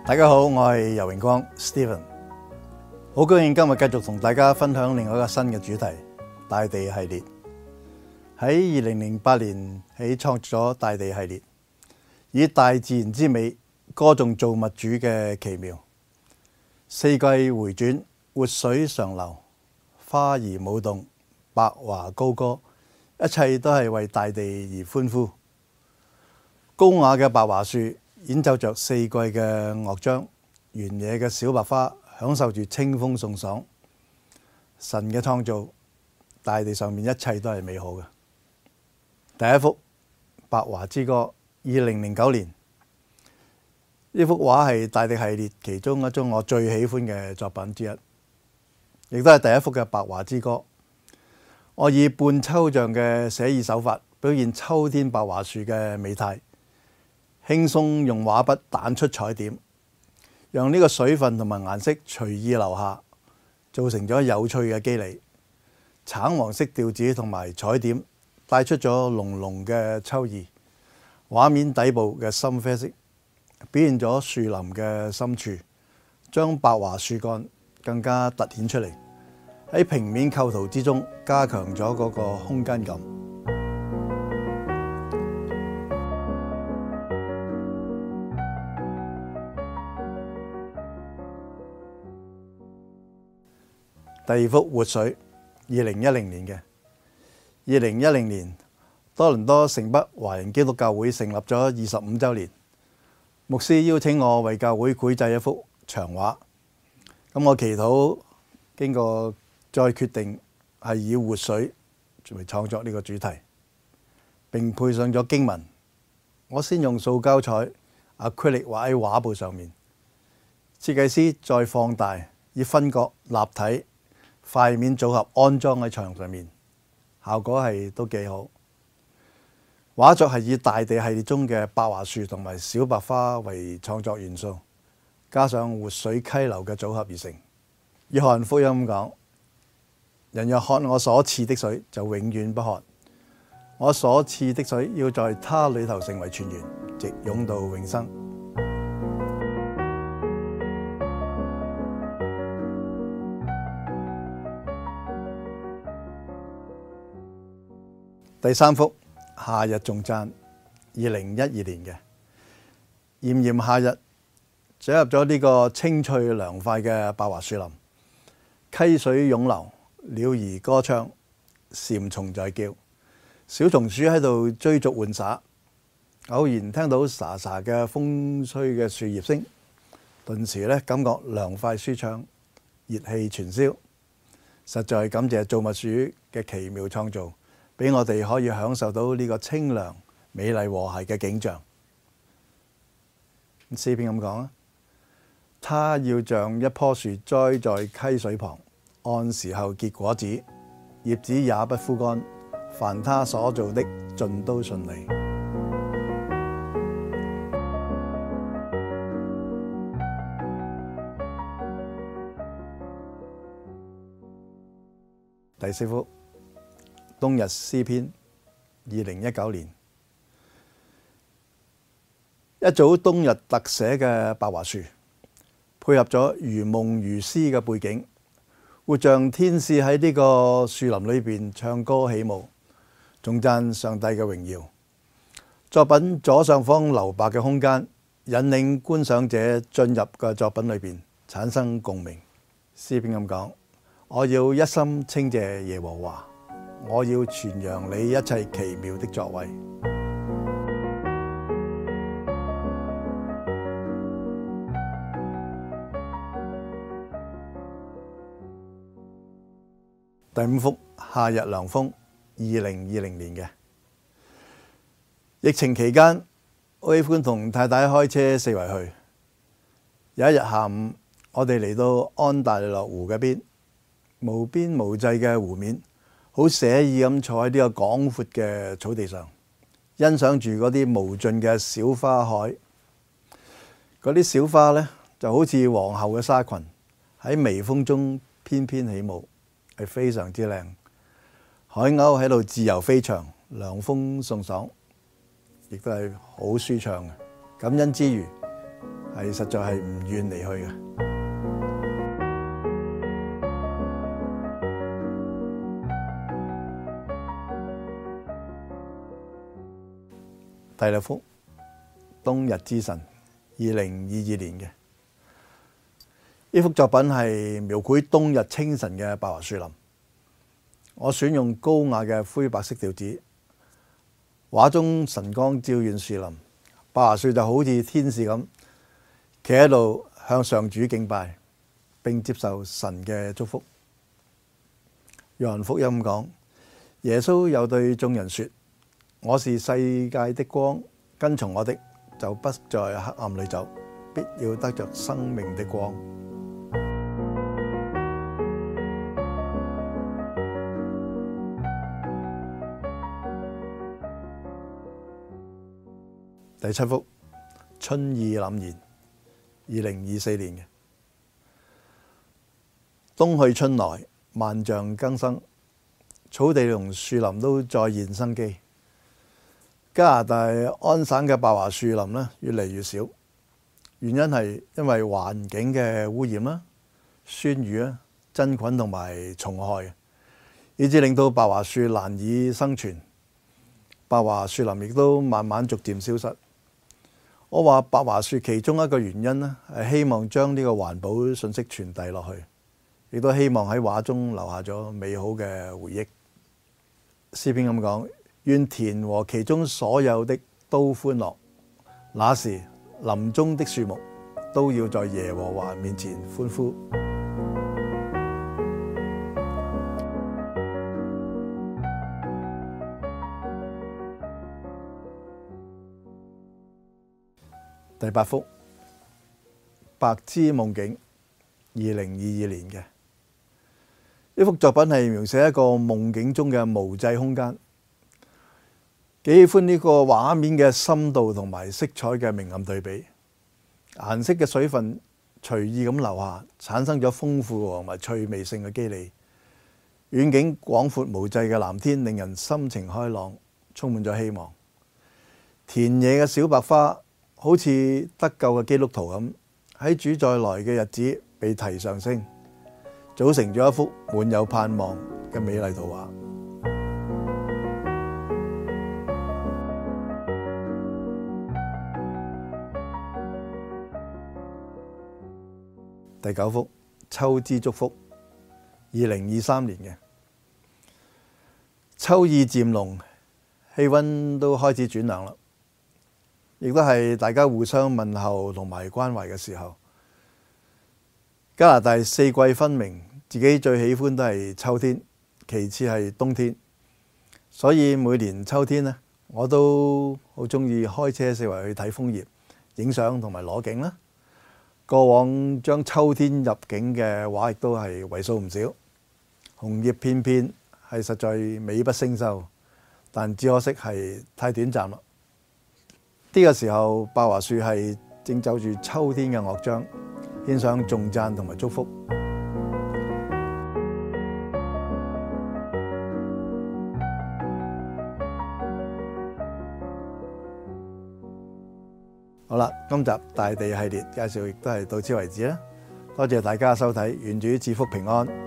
大家好，我係游榮光 Steven， 好高興今日繼續同大家分享另外一個新嘅主題——大地系列。喺2008年起創作咗大地系列，以大自然之美歌頌造物主嘅奇妙。四季回轉，活水常流，花兒舞動，白華高歌，一切都係為大地而歡呼。高雅嘅白華樹演奏着四季嘅樂章，原野嘅小白花享受住清風送爽。神嘅創造，大地上面一切都係美好嘅。第一幅《白華之歌》，2009年，呢幅畫係大地系列其中一種我最喜歡嘅作品之一，亦都係第一幅嘅白華之歌。我以半抽象嘅寫意手法表現秋天白華樹嘅美態，輕鬆用畫筆彈出彩點，讓呢個水分同埋顏色隨意流下，造成咗有趣嘅肌理。橙黃色調子同埋彩點帶出咗濃濃嘅秋意。畫面底部嘅深啡色表現咗樹林嘅深處，將白華樹幹更加突顯出嚟，喺平面構圖之中加強咗嗰個空間感。第二幅活水，2010年嘅。2010年，多倫多城北華人基督教會成立咗25週年，牧師邀請我為教會繪製一幅牆畫。咁我祈禱經過再決定係以活水作為創作呢個主題，並配上咗經文。我先用塑膠彩 acrylic 畫喺畫布上面，設計師再放大，以分割立體塊面組合安裝喺牆上面，效果係都幾好。畫作係以大地系列中嘅白華樹同埋小白花為創作元素，加上活水溪流嘅組合而成。約翰福音咁講：人若喝我所賜的水，就永遠不渴。我所賜的水要在他裏頭成為泉源，直湧到永生。第三幅夏日頌讚，2012年嘅。炎炎夏日，走入咗呢個青翠涼快嘅白華樹林，溪水湧流，鳥兒歌唱，蟬蟲在叫，小松鼠喺度追逐玩耍，偶然聽到沙沙嘅風吹嘅樹葉聲，頓時咧感覺涼快舒暢，熱氣全消。實在感謝造物主嘅奇妙創造，俾我哋可以享受到呢個清涼、美麗和諧嘅景象。詩篇咁講啊，他要像一棵樹栽在溪水旁，按時候結果子，葉子也不枯乾，凡他所做的盡都順利。第四幅冬日詩篇，2019年，一組冬日特寫嘅白華樹，配合咗如夢如詩嘅背景，活像天使喺呢個樹林裏邊唱歌起舞，頌讚上帝嘅榮耀。作品左上方留白嘅空間，引領觀賞者進入嘅作品裏邊，產生共鳴。詩篇咁講：我要一心稱謝耶和華，我要傳揚你一切奇妙的作為。第五幅夏日涼風，2020年嘅。疫情期間，我喜歡同太太開車四圍去。有一日下午，我哋嚟到安大略湖嘅邊，無邊無際嘅湖面，好寫意咁坐喺呢個廣闊嘅草地上，欣賞住嗰啲無盡嘅小花海。嗰啲小花呢，就好似皇后嘅紗裙，喺微風中翩翩起舞，係非常之靚。海鷗喺度自由飛翔，涼風送爽，亦都係好舒暢嘅。感恩之餘， 係實在係唔願離去嘅。第六幅冬日之神，2022年嘅呢幅作品係描繪冬日清晨嘅白樺樹林。我選用高雅嘅灰白色調紙，畫中晨光照遠樹林，白樺樹就好似天使咁，企喺度向上主敬拜，並接受神嘅祝福。約翰福音咁講，耶穌又對眾人說：我是世界的光，跟從我的就不在黑暗裏走，必要得着生命的光。第七幅春意凜然，2024年嘅冬去春來，萬象更生，草地同樹林都再現生機。加拿大安省嘅白樺樹林呢，越嚟越少，原因係因為環境嘅污染啦、酸雨啦、真菌同埋蟲害，以致令到白樺樹難以生存。白樺樹林亦都慢慢逐漸消失。我話白樺樹其中一個原因呢，係希望將呢個環保信息傳遞落去，亦都希望喺畫中留下咗美好嘅回憶。詩篇咁講：願田和其中所有的都歡樂，那時林中的樹木都要在耶和華面前歡呼。第八幅白之夢境，2022年嘅呢幅作品係描寫一個夢境中嘅無際空間。幾喜歡呢個畫面嘅深度同埋色彩嘅明暗對比，顏色嘅水分隨意咁流下，產生咗豐富同埋趣味性嘅肌理。遠景廣闊無際嘅藍天令人心情開朗，充滿咗希望。田野嘅小白花好似得救嘅基督徒咁，喺主再來嘅日子被提上升，組成咗一幅滿有盼望嘅美麗圖畫。第九幅秋之祝福，2023年嘅秋意漸濃，氣溫都開始轉涼啦，亦都係大家互相問候同埋關懷嘅時候。加拿大四季分明，自己最喜歡都係秋天，其次係冬天。所以每年秋天呢，我都好鍾意開車四圍去睇楓葉、影相同埋攞景啦。過往將秋天入境嘅畫亦都係為數唔少，紅葉片片係實在美不勝收，但只可惜係太短暫啦。呢個時候，白樺樹係正奏住秋天嘅樂章，獻上頌讚同埋祝福。好啦，今集大地系列介紹亦都係到此為止啦。多謝大家收睇，願主賜福平安。